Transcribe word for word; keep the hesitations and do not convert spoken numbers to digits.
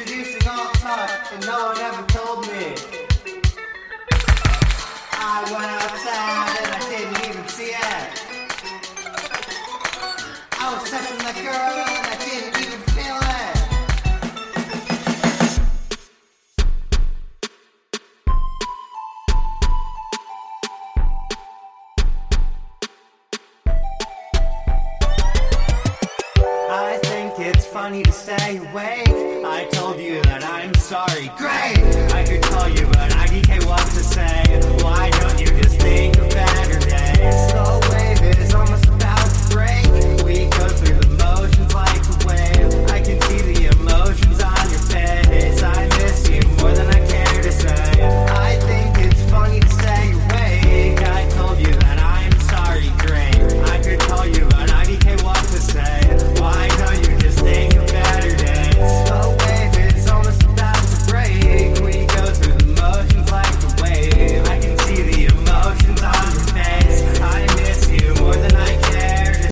introducing all talk, and no one ever told me. I went outside and I didn't even see it. I was touching that girl and I didn't even feel it. I think it's funny to stay awake. I told you that I'm sorry. Great! I could call you, but I D K what to say. Why don't you just think of better days? The wave is almost